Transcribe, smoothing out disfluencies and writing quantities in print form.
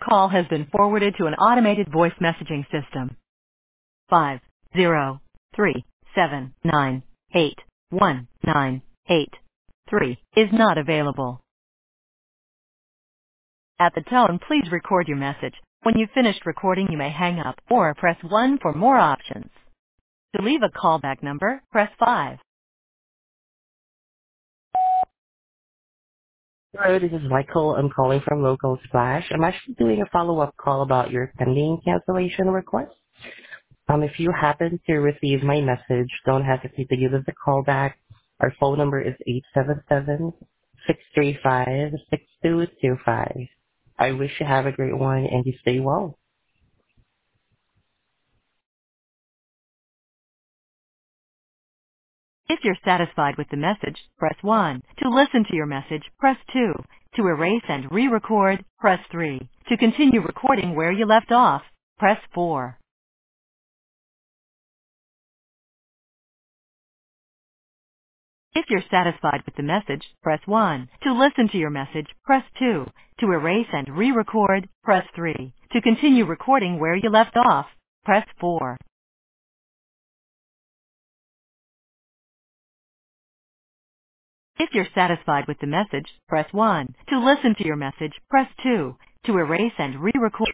call has been forwarded to an automated voice messaging system. 503-798-1983 is not available. At the tone, please record your message. When you've finished recording, you may hang up or press 1 for more options. To leave a callback number, press 5. Hello, this is Michael. I'm calling from Local Splash. I'm actually doing a follow-up call about your pending cancellation request. If you happen to receive my message, don't hesitate to give us a call back. Our phone number is 877-635-6225. I wish you have a great one and you stay well. If you're satisfied with the message, press 1. To listen to your message, press 2. To erase and re-record, press 3. To continue recording where you left off, press 4. If you're satisfied with the message, press 1. To listen to your message, press 2. To erase and re-record, press 3. To continue recording where you left off, press 4. If you're satisfied with the message, press 1. To listen to your message, press 2. To erase and re-record,